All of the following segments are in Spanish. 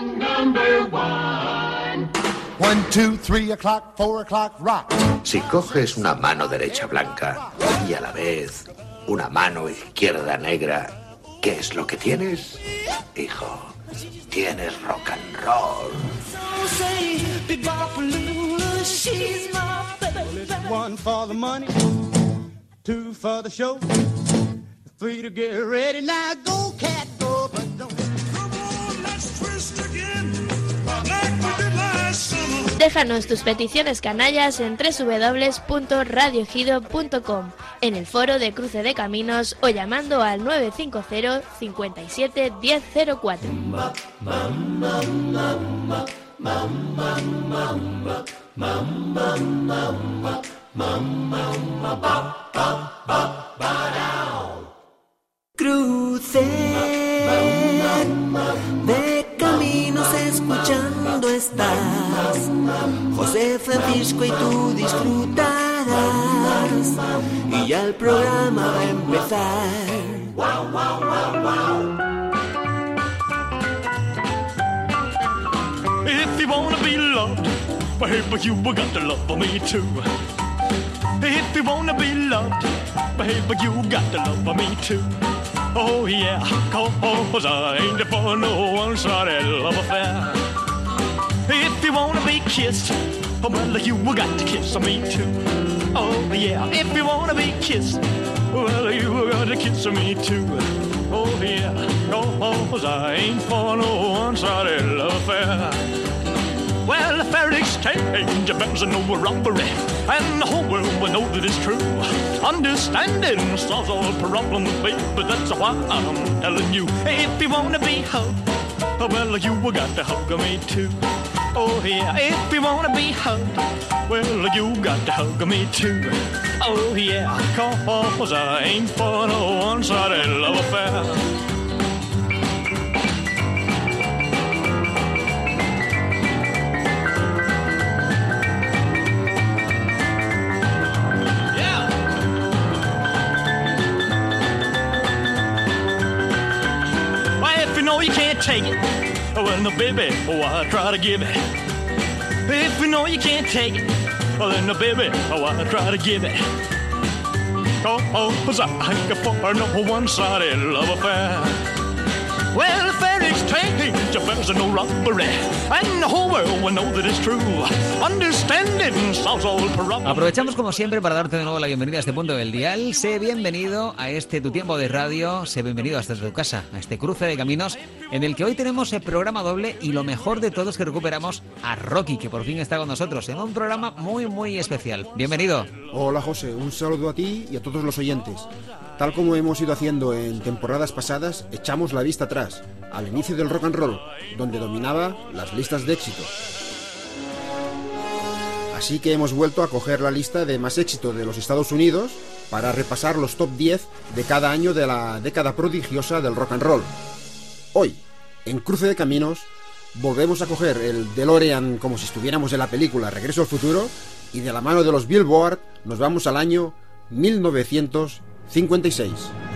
Number one. 1, 2, 3 o'clock, 4 o'clock, rock. Si coges una mano derecha blanca y a la vez una mano izquierda negra, ¿qué es lo que tienes? Hijo, tienes rock and roll. One for the money, two for the show, three to get ready. Now go, cat, go, but don't. Come on, let's twist again, like we did last summer. Déjanos tus peticiones canallas en www.radioejido.com, en el foro de Cruce de Caminos o llamando al 950 57 1004. Cruce de Caminos escuchando estás, José Francisco y tú disfrutarás, y ya el programa va a empezar. Wow, wow, wow, wow. If you wanna be loved, baby, you got to love me too. If you wanna be loved, baby, you got to love me too. Oh yeah, 'cause I ain't for no one-sided love affair. If you wanna be kissed, well, you got to kiss me too. Oh yeah, if you wanna be kissed, well, you got to kiss me too. Oh yeah, 'cause I ain't for no one-sided love affair. Well, a fair exchange amounts to no robbery, and the whole world will know that it's true. Understanding solves all problems, baby, that's why I'm telling you. If you wanna be hugged, well, you got to hug me too. Oh yeah, if you wanna be hugged, well, you got to hug me too. Oh yeah, 'cause I ain't for no one-sided love affair. You can't take it, well, no, baby, why try to give it? If you know you can't take it, well, then, no, baby, why try to give it? Oh, 'cause I ain't for no one-sided love affair. Well, fair exchange, affairs are no robbery, and the whole world will know that it's true. Understanding solves all problems. Aprovechamos como siempre para darte de nuevo la bienvenida a este punto del dial. Sé bienvenido a este Tu Tiempo de Radio, sé bienvenido hasta tu casa, a este Cruce de Caminos, en el que hoy tenemos el programa doble y lo mejor de todo es que recuperamos a Rocky, que por fin está con nosotros en un programa muy, muy especial. Bienvenido. Hola José, un saludo a ti y a todos los oyentes. Tal como hemos ido haciendo en temporadas pasadas, echamos la vista atrás, al inicio del rock and roll, donde dominaba las listas de éxito. Así que hemos vuelto a coger la lista de más éxito de los Estados Unidos para repasar los top 10 de cada año de la década prodigiosa del rock and roll. Hoy, en Cruce de Caminos, volvemos a coger el DeLorean como si estuviéramos en la película Regreso al Futuro y de la mano de los Billboard nos vamos al año 1956.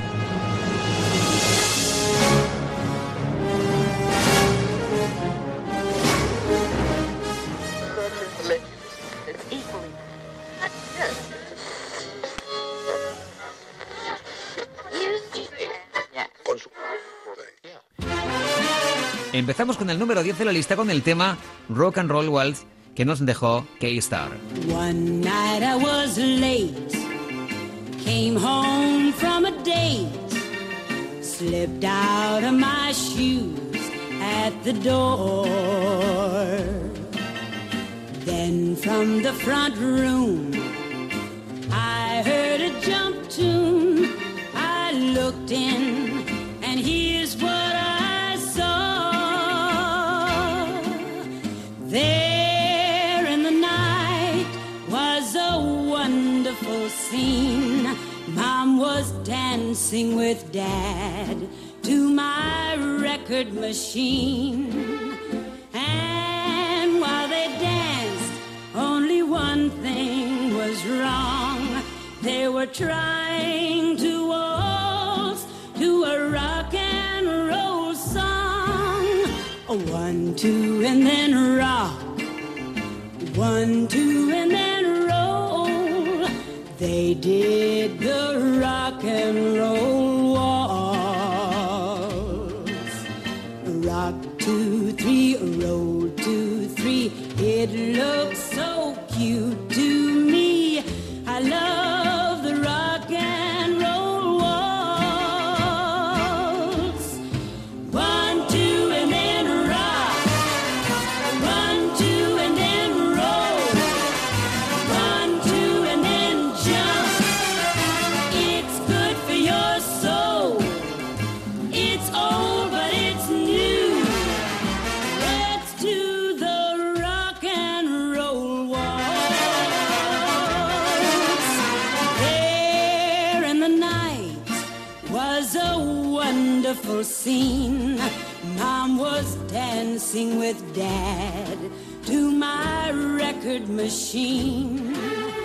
Empezamos con el número 10 de la lista con el tema Rock and Roll Waltz que nos dejó K-Star. One night I was late, came home from a date, slipped out of my shoes at the door. Then from the front room I heard a jump tune. I looked in and here's what I saw. There in the night was a wonderful scene. Mom was dancing with Dad to my record machine. And while they danced, only one thing was wrong. They were trying to waltz to a rock and roll song. 1, 2, and then rock. 1, 2, and then roll. They did the rock and roll waltz. Rock 2, 3, roll 2, 3. It looks so cute to me. I love the rock and roll waltz. 1, 2, and then rock. 1, 2, and then roll. 1, 2, and then jump. It's good for your soul. It's old, but it's new. Let's do the rock and roll waltz. There in the night was a wonderful scene. Mom was dancing with Dad to my record machine.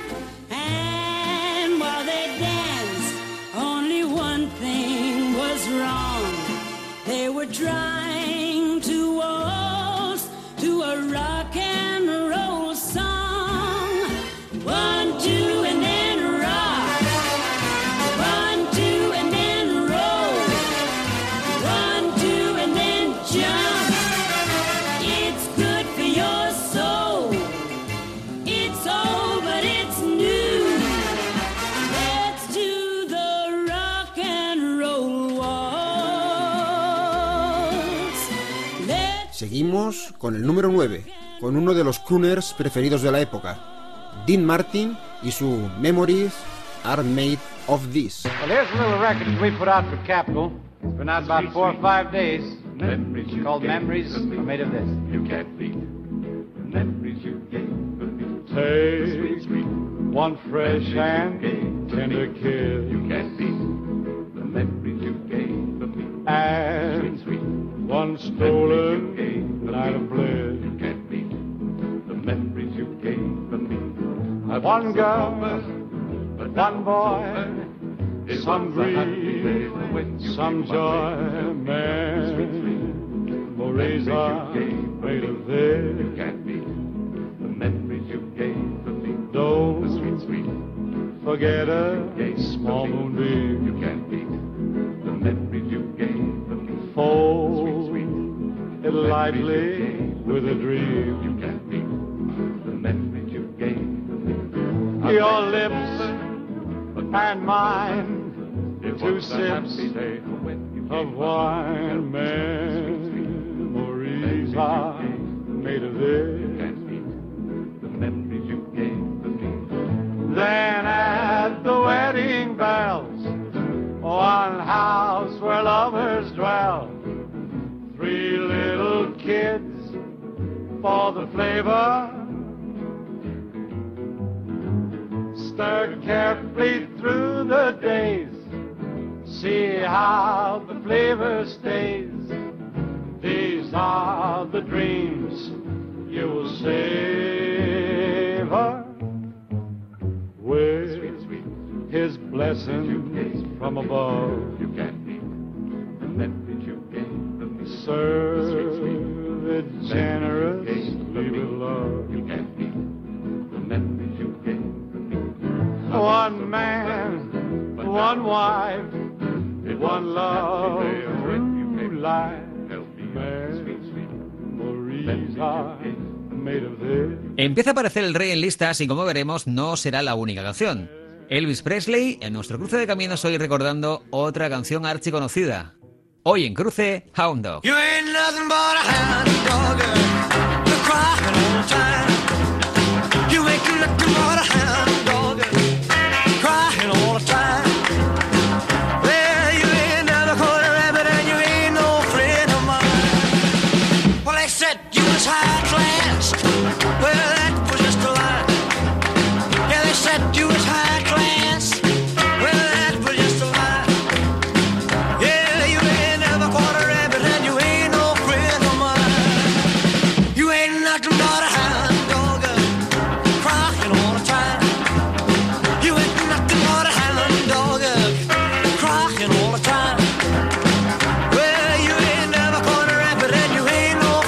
And while they danced, only one thing was wrong. They were trying to waltz to a rock and roll song. 1, 2, and then rock. 1, 2, and then roll. 1, 2, and then jump. It's good for your soul. It's old, but it's new. Let's do the rock and roll waltz. Seguimos con el número 9, con uno de los crooners preferidos de la época, Dean Martin y su Memories Are Made of This. Well, here's a little record we put out for Capitol. It's been out about 4 or 5 days. It's called Memories Are Made of This. You can't beat the memories you gave me. Take one fresh and tender kiss. You can't beat the memories you gave me. And Sweet, one stolen night of bliss. you can't beat the memories you gave me. One girl, one boy, It some was a happy day grief, when you some gave my joy, life. memories are made of this. You can't beat the memories you gave me. The Don't sweet, sweet forget a small you moonbeam. can't beat the memories you gave me. Fold it lightly with a You dream. can't beat the memories you gave me. Your lips and mine, It two was a sips happy day when you of gave wine. my Memories are made of You this. can't beat the memories you gave me. Then at the wedding bells, one house where lovers dwell. 3 little kids for the flavor. Stir carefully through the days. See how the flavor stays. These are the dreams you will savor. With his blessings from above. You can't beat the memories you gave me. Serve it generously with love. You can't beat the memories you gave me. One man, one wife, It was one a love, happy day when you gave true me life. Help me out, sweet, sweet. Memories are made of this. Empieza a aparecer el rey en listas y, como veremos, no será la única canción. Elvis Presley, en nuestro cruce de caminos hoy recordando otra canción archiconocida. Hoy en Cruce, Hound Dog. You ain't nothing but a hound dog, you're crying all the time. You ain't nothing but a hound dog, crying all the time. Well, you ain't never caught a rabbit and you ain't no friend of mine. Well, they said you was high class. Well, that was just a lie. Yeah, they said you was high class. Well, that was just a lie. Yeah, you ain't never caught a rabbit and you ain't no friend of mine. You ain't nothing but a hound dog, crying all the time. You ain't nothing but a hound dog, crying all the time. Well, you ain't never caught a rabbit and you ain't no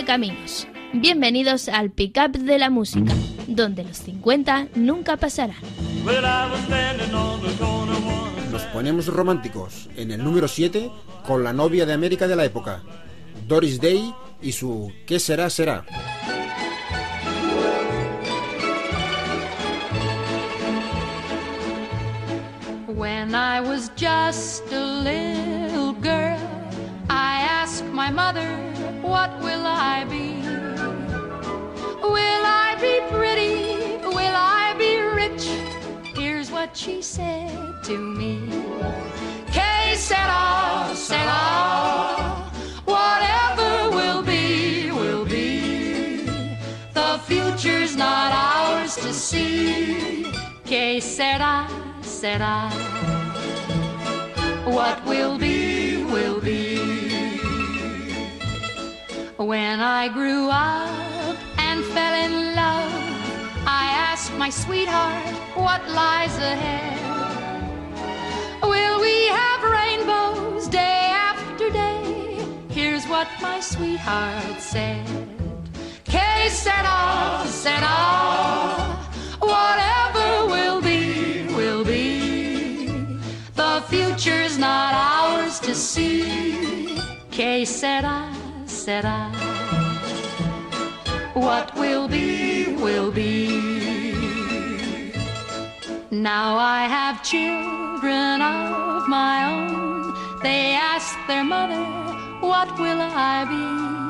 de Caminos. Bienvenidos al pick-up de la música, donde los 50 nunca pasarán. Nos ponemos románticos en el número 7 con la novia de América de la época, Doris Day y su ¿Qué será, será? When I was just a little girl, I asked my mother, what will I be? Will I be pretty? Will I be rich? Here's what she said to me. Que sera, sera. Whatever will be, will be. The future's not ours to see. Que sera, sera. What will be, will be. When I grew up and fell in love, I asked my sweetheart, what lies ahead? Will we have rainbows day after day? Here's what my sweetheart said. Que sera, sera. Whatever will be, will be. The future's not ours to see. Que sera, sera. What will be, will be. Now I have children of my own. They ask their mother, what will I be?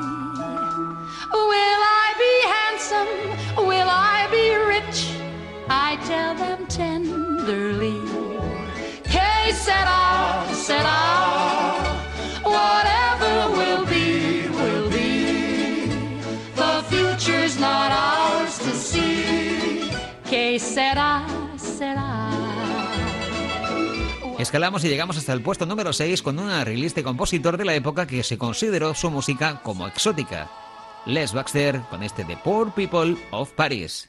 Will I be handsome? Will I be rich? I tell them tenderly. Que sera, sera. Whatever will be, will be. The future's not ours to see. Que sera, sera. Escalamos y llegamos hasta el puesto número 6 con un arreglista y compositor de la época que se consideró su música como exótica. Les Baxter con este The Poor People of Paris.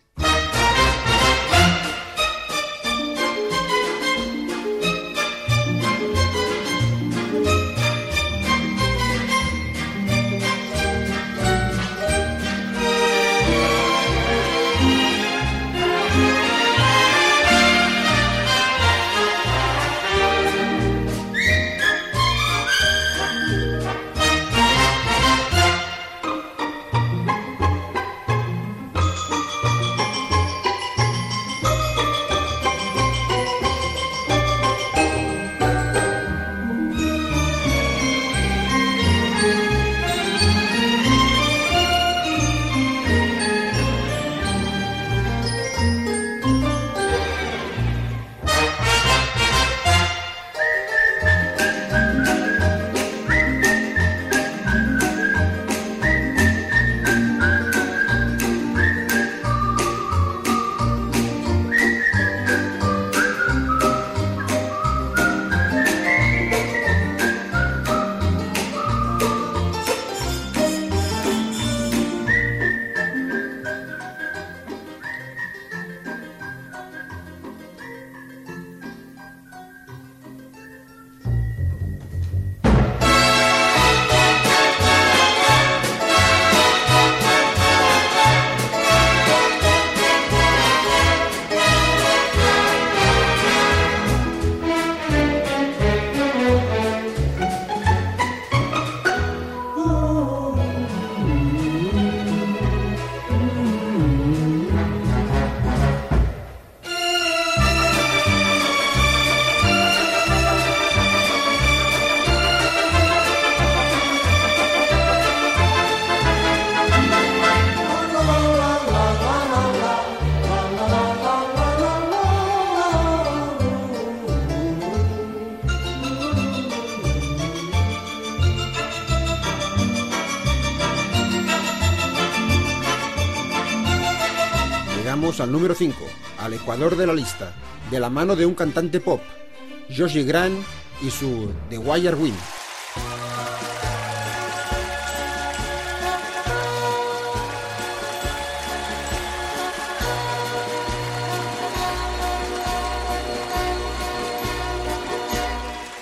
Al número 5, al ecuador de la lista, de la mano de un cantante pop, Josie Grant y su The Wire Wind.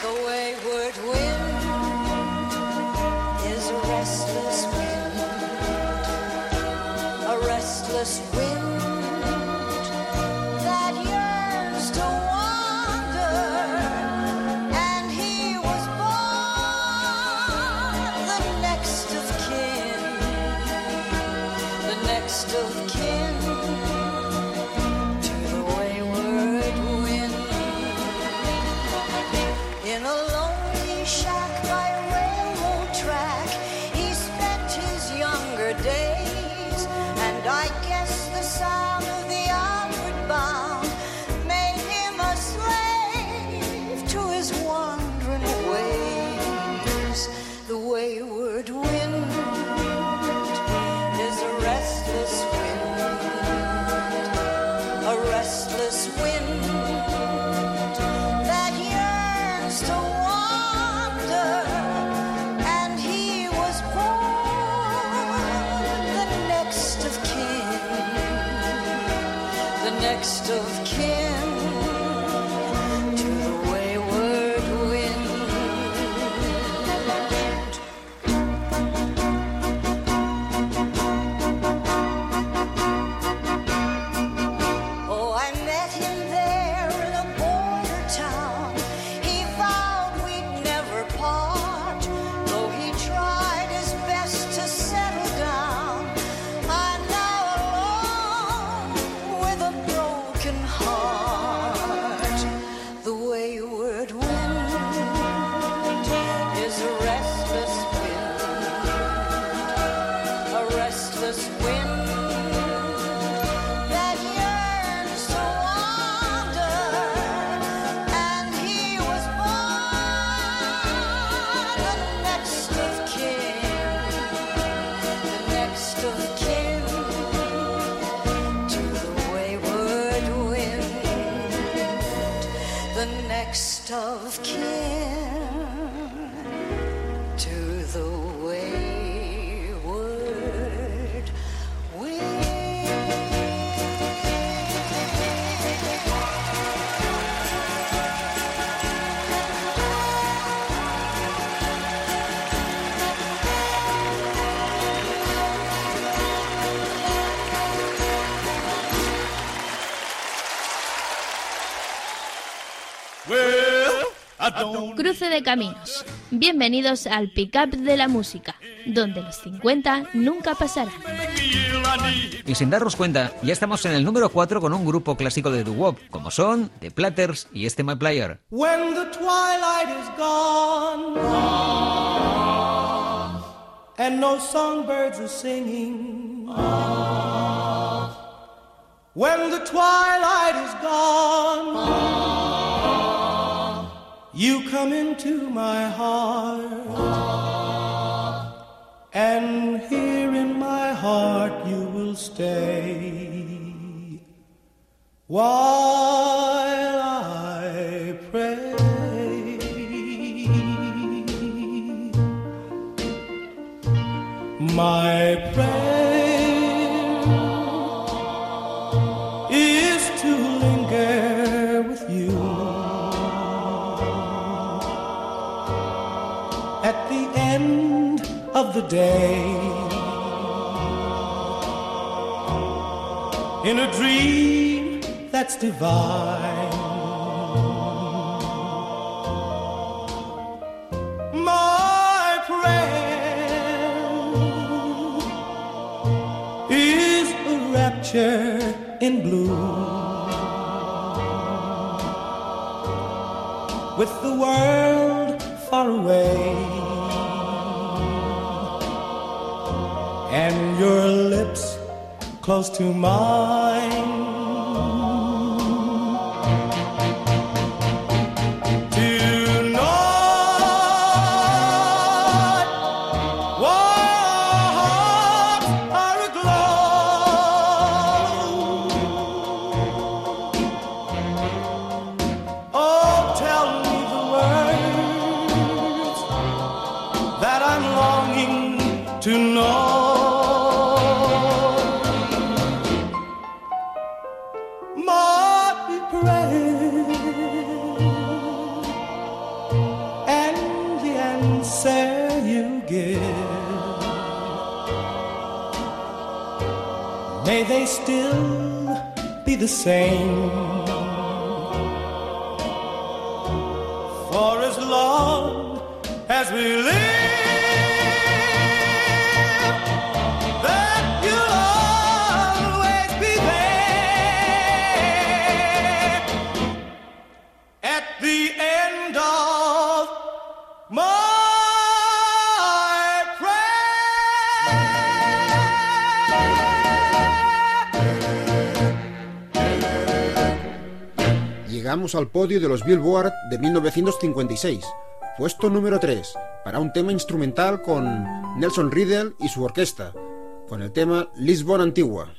The wayward wind is a restless wind. next of kin to the wayward wind. Cruce de caminos. Bienvenidos al pick-up de la música, donde los 50 nunca pasarán. Y sin darnos cuenta, ya estamos en el número 4 con un grupo clásico de doo-wop, como son The Platters y este My Player. When the twilight is gone and no songbirds are singing, when the twilight is gone, you come into my heart, and here in my heart you will stay while I pray. My prayer is to linger with you at the end of the day, in a dream that's divine. My prayer is a rapture in blue, with the world far away and your lips close to mine. To know my prayer and the answer you give, may they still be the same for as long as we live. Llegamos al podio de los Billboard de 1956, puesto número 3, para un tema instrumental con Nelson Riddle y su orquesta, con el tema Lisbon Antigua.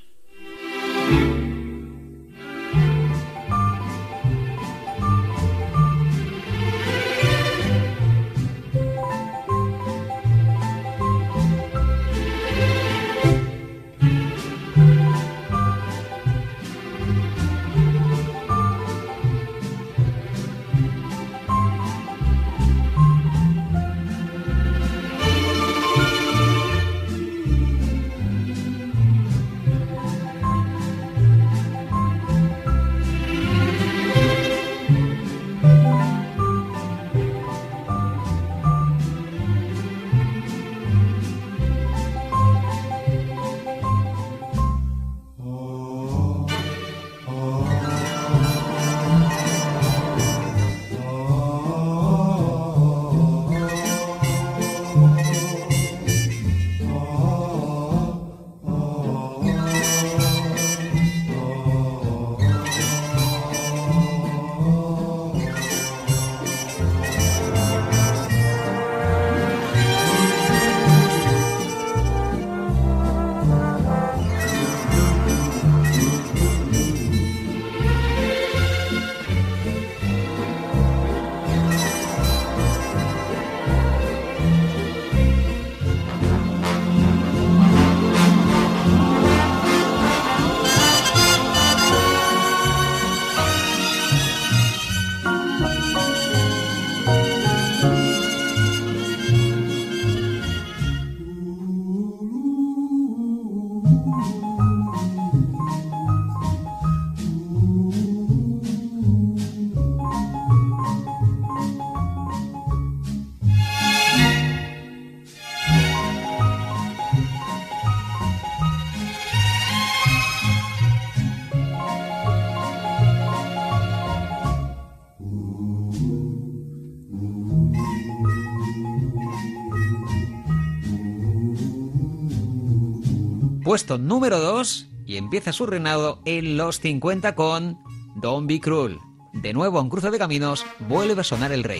puesto número 2 y empieza su reinado en los 50 con Don't Be Cruel. De nuevo en Cruce de Caminos vuelve a sonar El Rey.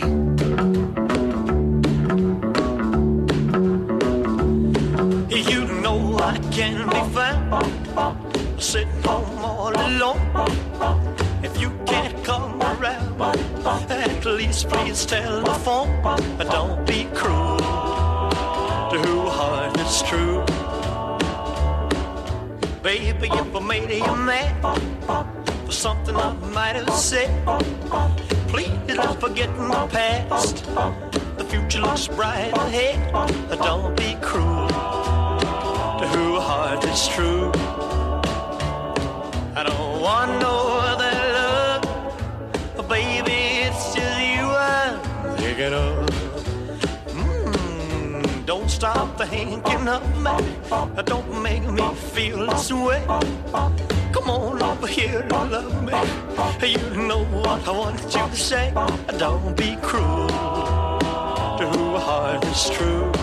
You know I can be found sitting home all alone. If you can't come around, at least please telephone. Don't be cruel to who heart is true. Baby, if I made you mad for something I might have said, please don't forget the past. The future looks bright ahead. Don't be cruel to who heart is true. I don't want no other love, baby, it's just you I'm thinking of. Don't stop thinking of me, don't make me feel this way. Come on over here and love me, you know what I want you to say. Don't be cruel to who heart is true.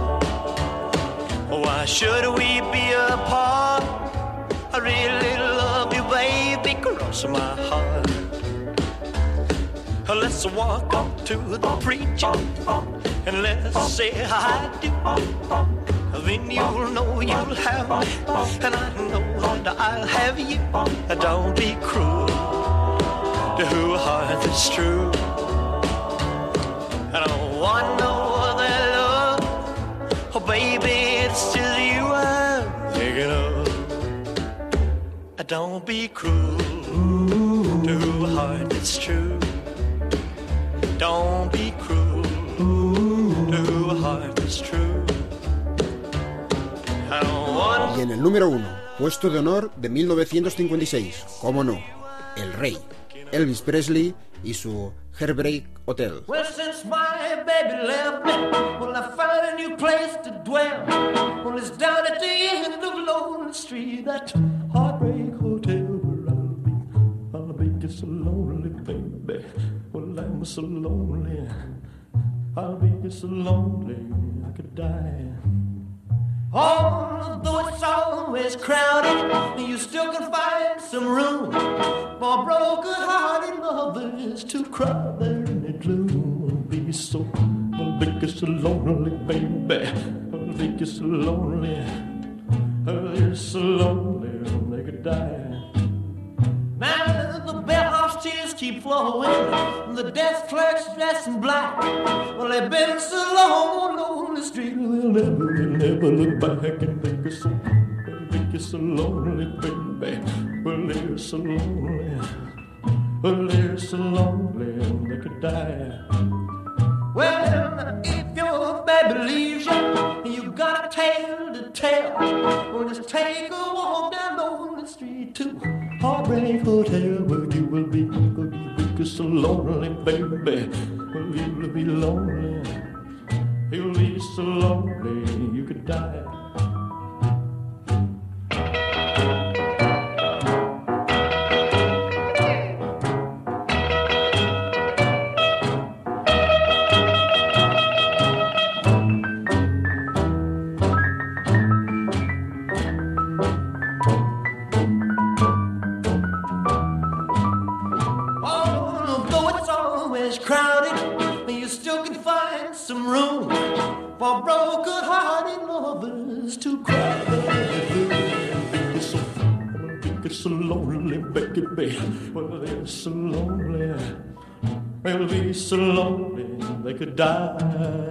Why should we be apart? I really love you, baby, cross my heart. Let's walk up to the preacher and let's say I do. Then you'll know you'll have me, and I know that I'll have you. Don't be cruel to who heart is true. I don't want no other love, oh baby, it's just you I'm thinking of. Don't be cruel to who heart is true. Don't be cruel to who heart is true. I don't want... Y en el número 1, puesto de honor de 1956, cómo no, El Rey, Elvis Presley y su Heartbreak Hotel. Well, since my baby left me, well, I found a new place to dwell. Well, it's down at the end of Lonely Street, that Heartbreak Hotel where I'll be just so lonely, baby. Well, I'm so lonely, I'll be just so lonely, I could die. Although it's always crowded, you still can find some room for broken-hearted lovers to cry there in the gloom. I'll be so lonely, baby. I'll be so lonely. They're so lonely they could die. Now the bellhop's tears keep flowing, the desk clerk's dressed in black. Well, they've been so long on the street, they'll never look back and think you're so lonely, baby. Well, they're so lonely, well, they're so lonely they could die. Well, if your baby leaves you, you got a tale to tell. Well, just take a walk down Lonely Street to Heartbreak Hotel, where you will be so lonely, baby. Well, you'll be lonely, you'll be so lonely you could die. Crowded, you still can find some room for broken-hearted lovers to cry. They're so lonely, baby. Well, they're so lonely. They'll be so lonely they could die.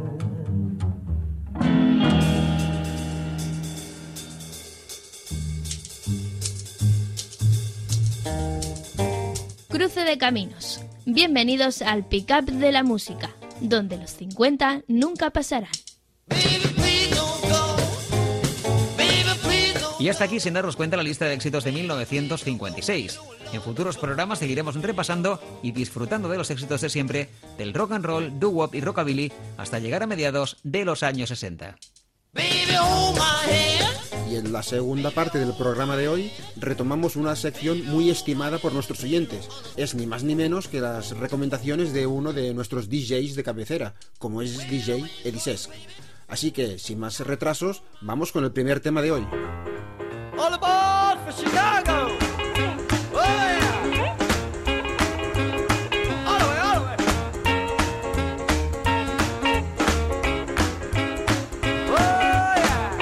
Cruce de Caminos. Bienvenidos al Pick-up de la música, donde los 50 nunca pasarán. Y hasta aquí, sin darnos cuenta, la lista de éxitos de 1956. En futuros programas seguiremos repasando y disfrutando de los éxitos de siempre del rock and roll, doo-wop y rockabilly hasta llegar a mediados de los años 60. Y en la segunda parte del programa de hoy retomamos una sección muy estimada por nuestros oyentes. Es ni más ni menos que las recomendaciones de uno de nuestros DJs de cabecera, como es DJ Eddie Sesc. Así que, sin más retrasos, vamos con el primer tema de hoy. All aboard for Chicago! Oh yeah! All the way, all the way! Oh yeah!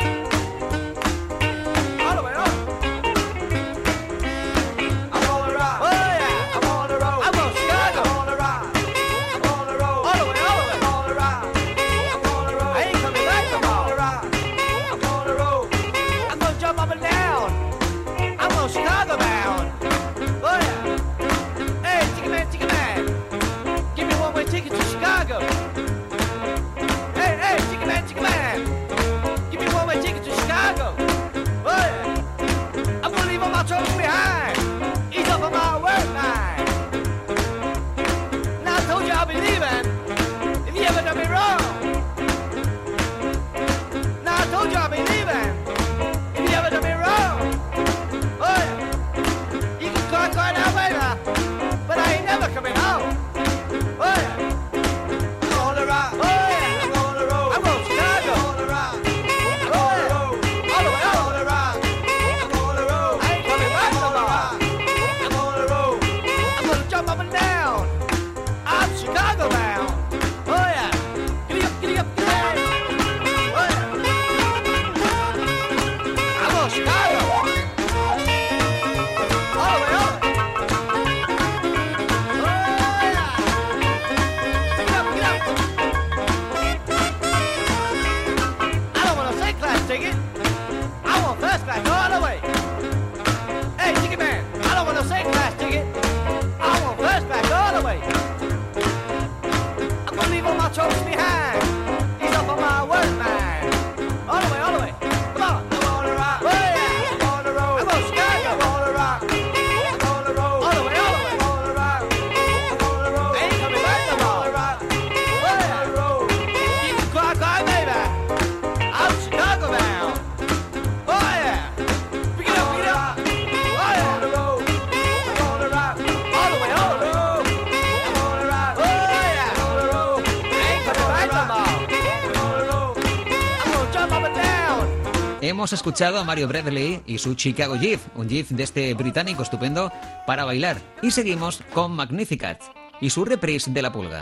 All the way, all the way! I'm on the ride! Oh yeah! I'm on the road! I'm on Chicago! I'm on the ride! I'm on the road! All the way, all the way! I'm on the ride! I'm on the road! I ain't coming back no more! I'm on the ride! I'm on the road! I'm gonna jump up and down! I'm on Chicago bound. Oh yeah. Hey, ticket man. Give me one-way ticket to Chicago. Hey, ticket man. Give me one-way ticket to Chicago. Oh yeah. I'm gonna leave all my troubles behind. Ease up on my work line. Now I told you I'll be leaving if you ever done me wrong. Now I told you I'll be leaving if you ever done me wrong. Oh yeah. You can cry now, baby, but I ain't never coming home. Oh yeah. I'm on the ride. Oh yeah. I'm on the road. I'm on Chicago. I'm on the ride. I'm on the road. All the way on the ride. I'm on the road. I ain't coming back no more. I'm on the road. I'm gonna jump up and down. I'm Chicago bound. Oh yeah. Giddy up, giddy up, giddy up. Oh yeah. I'm on Chicago. All the way on. Oh yeah. Get up, get up. I don't want a second class ticket. I want first class all the way. Hey, ticket man, I don't want a second class ticket. I want first class all the way. I'm gonna leave all my troubles behind. Ease up on my work mind. All the way, all the way. Come on, I'm on the ride. Oh yeah, I'm on the road. I'm on Chicago. I'm on the ride. I'm on the road. All the way, all the way. I'm on the ride. I'm on the road. I ain't coming back no more. Oh yeah, the road. You can cry, baby. I'm Chicago bound. Oh yeah. Pick it up, pick it up. Oh yeah, on the road. I'm on the ride. All the way, all the road. I'm on the ride. Oh yeah, on the road. I ain't coming back no more. I'm on the road. I'm gonna jump up and down. Hemos escuchado a Mario Bradley y su Chicago Jive, un jive de este británico estupendo para bailar. Y seguimos con Magnificat y su reprise de La Pulga.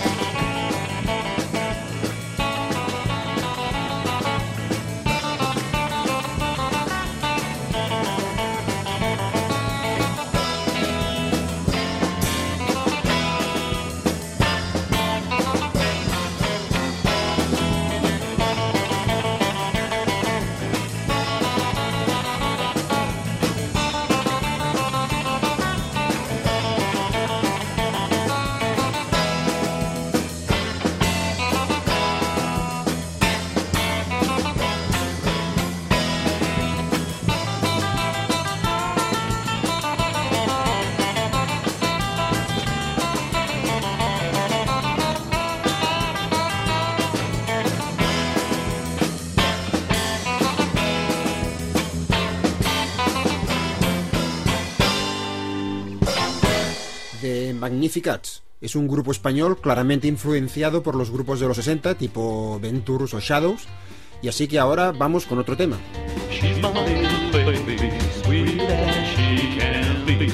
The Magnificats es un grupo español claramente influenciado por los grupos de los 60, tipo Ventures o Shadows, y así que ahora vamos con otro tema. She's my little baby, sweet as she can be.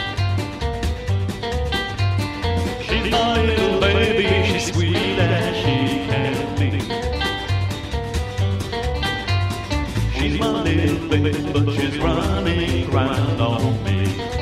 She's my little baby, she's sweet as she can be. She's my little baby, but she's running round on me.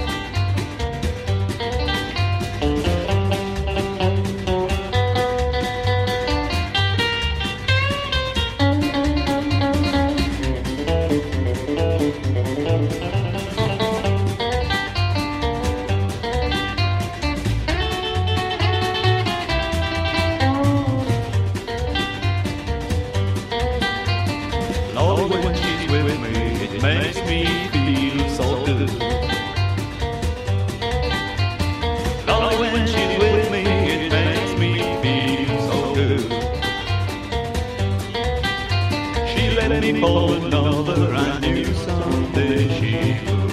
Lord, when she's with me, it makes me feel so good. Lord, when she's with me, it makes me feel so good. She let me fall another, I knew someday she would.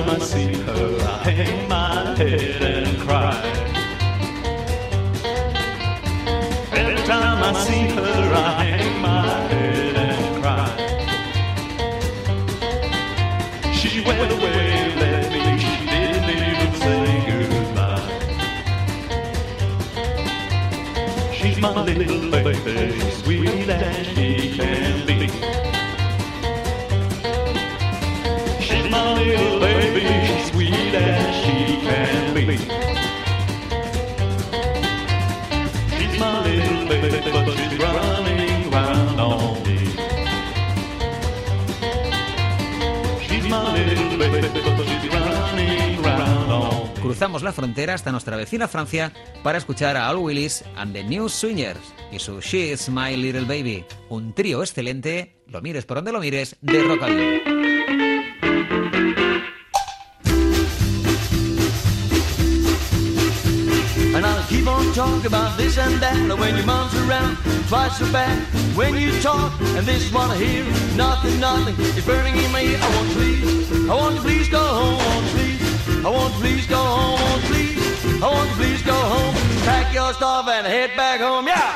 time I see her, I hang my head and cry. Every time I see her, I hang my head and cry. She went away, left me, she didn't even say goodbye. She's my little baby, sweet as she can be. She's my little baby, sweet as she can be. She's my little baby, but she's running round on me. She's my little baby, but she's running round on me. Cruzamos la frontera hasta nuestra vecina Francia para escuchar a Al Willis and the New Swingers y su She's My Little Baby, un trío excelente, lo mires por donde lo mires, de rockabilly. And I'll keep on talking about this and that when your mom's around, twice so bad. When you talk, and this is what I hear, nothing, nothing, it's burning in my ear. I want you please go home, I want you please go home, I want you please go home. Pack your stuff and head back home, yeah!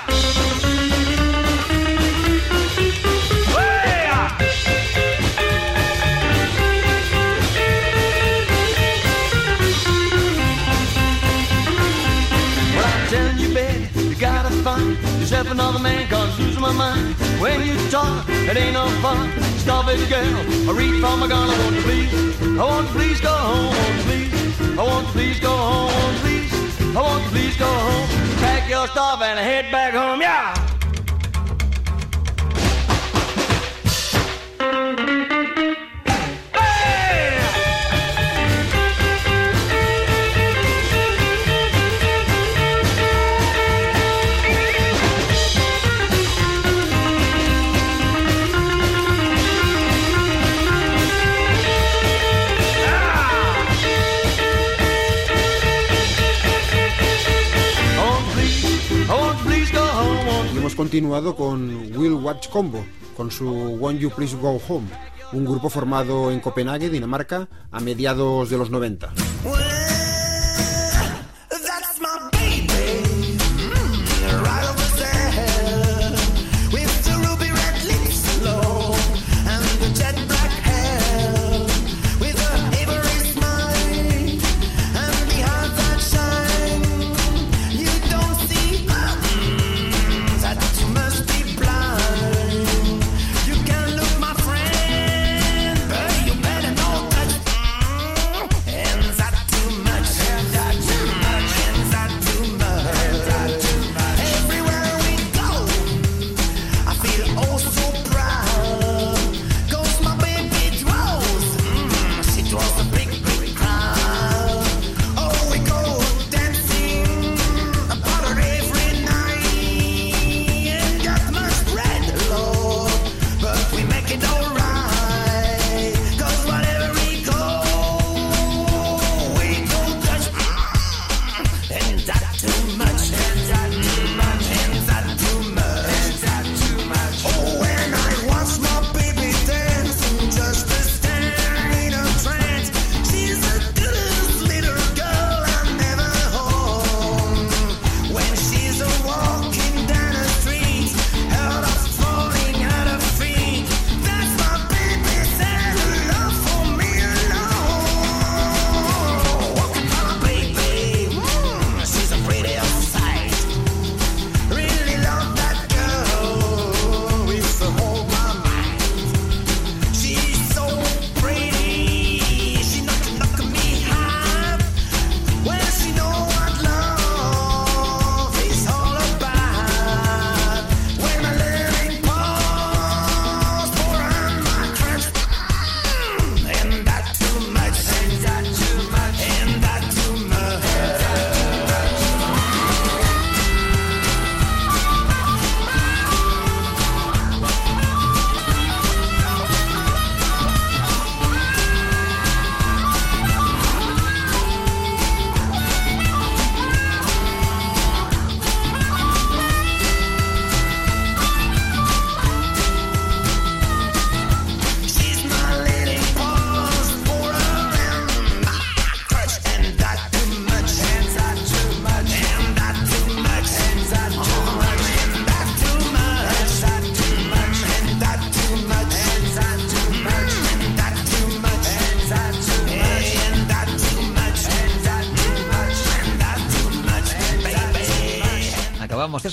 Telling you, baby, you gotta find yourself another man, cause losing my mind. When you talk, it ain't no fun. Stop it, girl, I reach for my gun. I want you please go home, I want you please go home, I want you please go home. Pack your stuff and head back home, yeah! Hemos continuado con Will Watch Combo, con su Won't You Please Go Home, un grupo formado en Copenhague, Dinamarca, a mediados de los 90.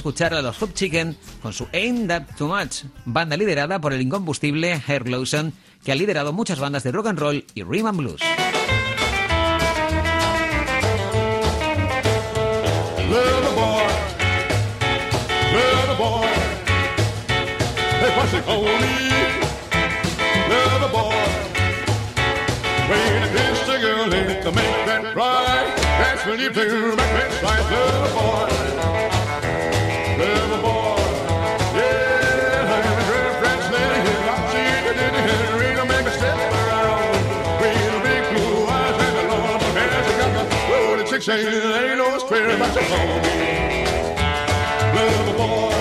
escuchar a los Hot Chicken con su Ain't That Too Much, banda liderada por el incombustible Herb Lawson, que ha liderado muchas bandas de rock and roll y rhythm and blues. Little boy, little boy, hey, what's it call me? Little boy, when you kiss the girl in to make that cry, that's when you do make it right. Little boy, yeah, I'm a girlfriend's lady, I'm cheating in the Henry to make a step around. With a big blue eyes and a long hair, she got the road and chicks ain't no square, but you call me little boy.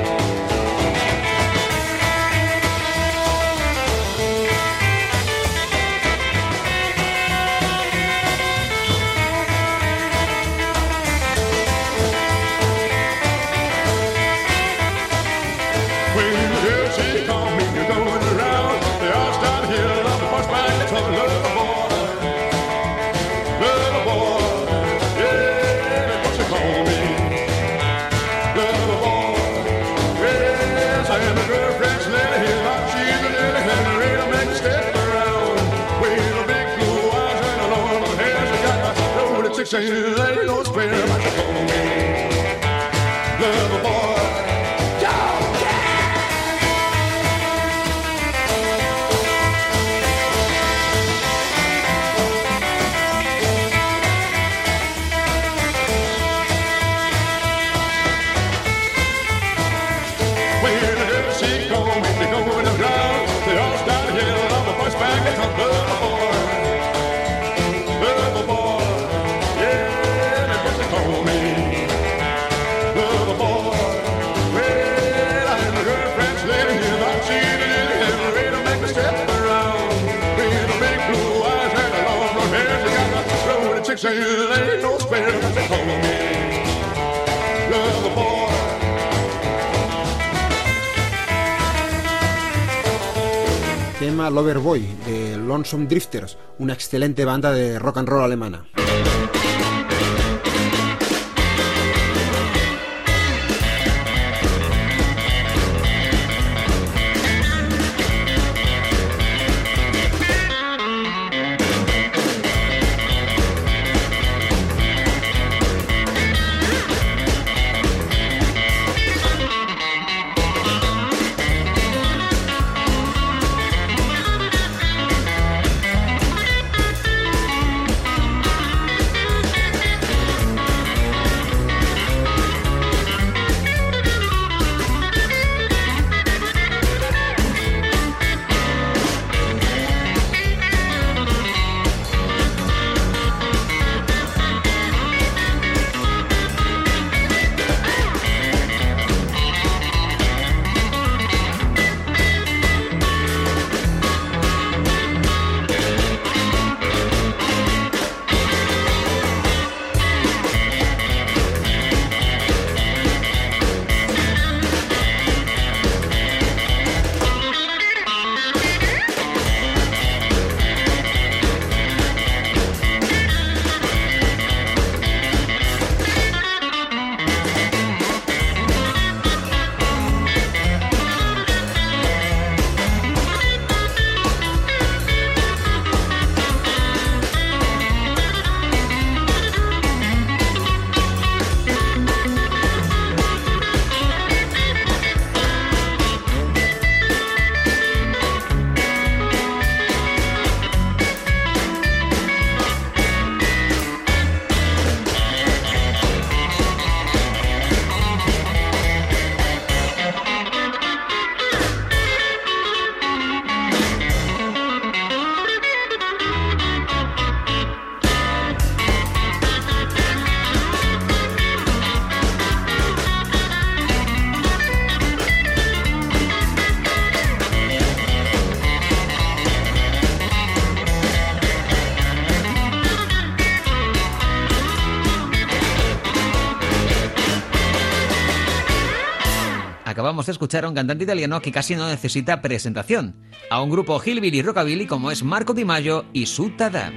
Ain't no square, but you call me lover boy. When the girl she called me, they go in the ground. They all start to yell on the voice back and come lover boy. Lover boy. Ain't no spare, but they call me lover boy. Tema Loverboy de Lonesome Drifters, una excelente banda de rock and roll alemana. Acabamos de escuchar a un cantante italiano que casi no necesita presentación, a un grupo hillbilly rockabilly como es Marco Di Maggio y su Tada.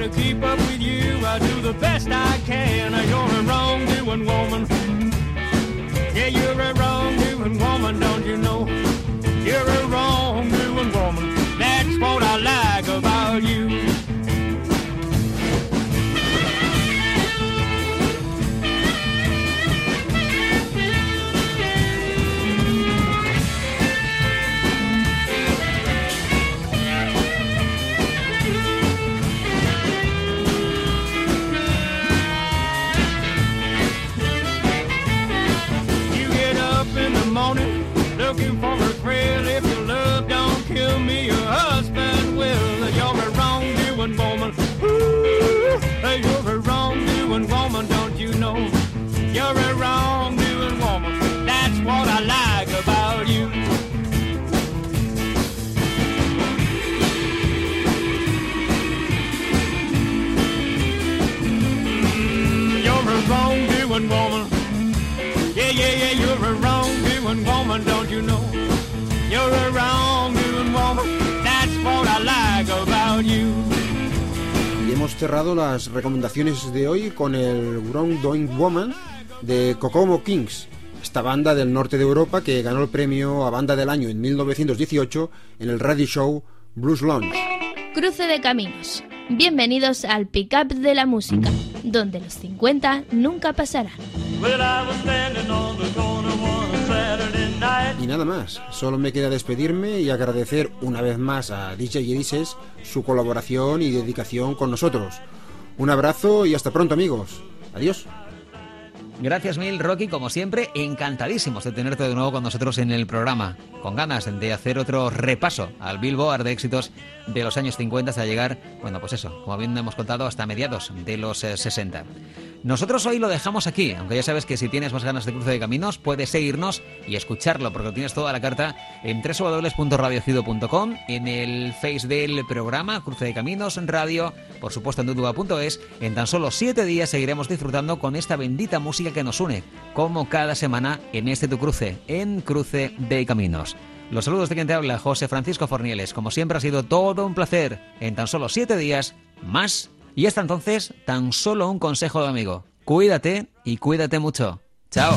to keep up with you. I do the best I can. You're a wrongdoing woman. Yeah, you're a wrongdoing woman, don't you know? You're a wrongdoing woman. That's what I like about you. Looking for a thrill. If your love don't kill me, your husband will. You're a wrongdoing woman. Ooh, you're a wrongdoing woman, don't you know? You're a wrongdoing woman. That's what I like about you. You're a wrongdoing woman. Yeah, you're a wrongdoing woman, don't you know? You're a wrongdoing woman, that's what I like about you. Y hemos cerrado las recomendaciones de hoy con el Wrongdoing Woman de Kokomo Kings, esta banda del norte de Europa que ganó el premio a Banda del Año en 1918 en el radio show Blues Lounge. Cruce de caminos. Bienvenidos al pick-up de la música, donde los 50 nunca pasarán. Y nada más, solo me queda despedirme y agradecer una vez más a DJ Elises su colaboración y dedicación con nosotros. Un abrazo y hasta pronto, amigos. Adiós. Gracias mil, Rocky, como siempre, encantadísimos de tenerte de nuevo con nosotros en el programa, con ganas de hacer otro repaso al Billboard de éxitos de los años 50 hasta llegar, bueno, pues eso, como bien hemos contado, hasta mediados de los 60. Nosotros hoy lo dejamos aquí, aunque ya sabes que si tienes más ganas de Cruce de Caminos, puedes seguirnos y escucharlo, porque lo tienes toda la carta en www.radiocido.com, en el Face del programa, Cruce de Caminos Radio, por supuesto en youtube.es. En tan solo 7 días seguiremos disfrutando con esta bendita música que nos une, como cada semana en este Tu Cruce, en Cruce de Caminos. Los saludos de quien te habla, José Francisco Fornieles. Como siempre ha sido todo un placer. En tan solo 7 días, más. Y hasta entonces, tan solo un consejo de amigo. Cuídate y cuídate mucho. Chao.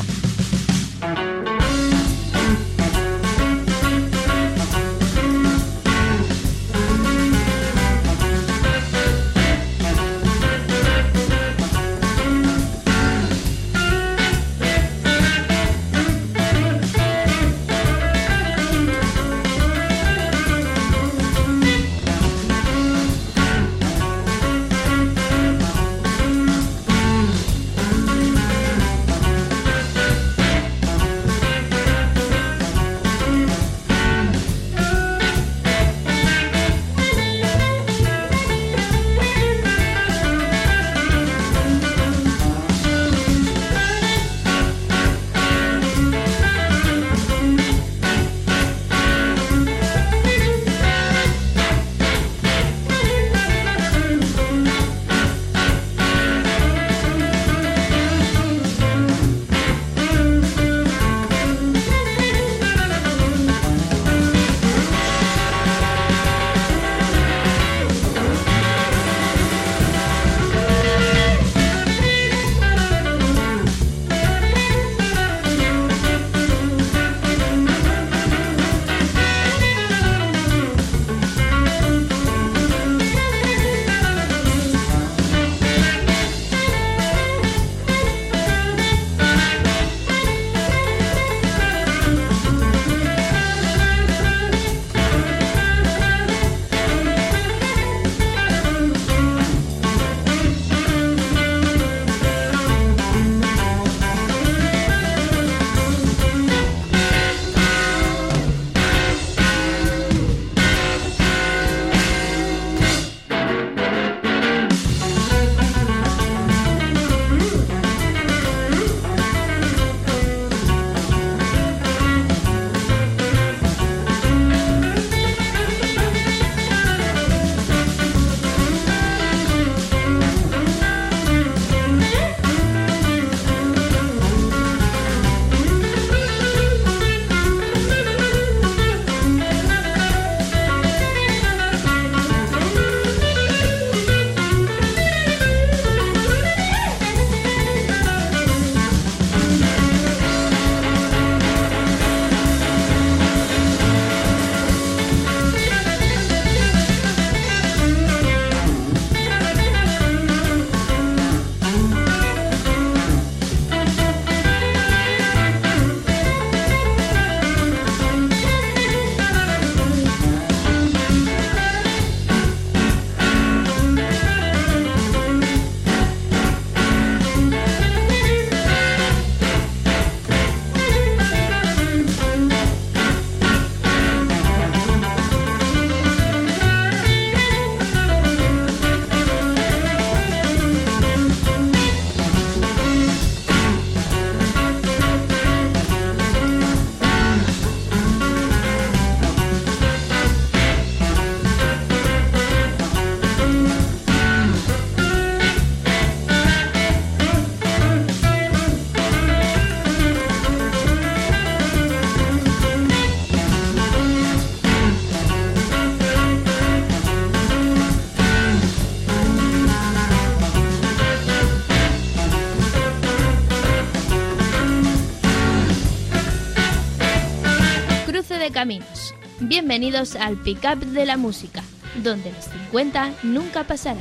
Bienvenidos al Pick-up de la música, donde los 50 nunca pasarán.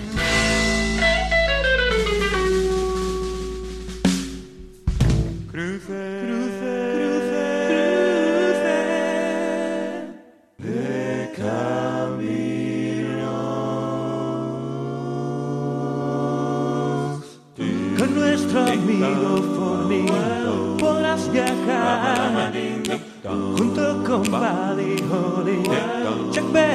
Cruce de caminos. Con nuestro amigo Fornido podrás viajar junto con Buddy Holly, Chuck Berry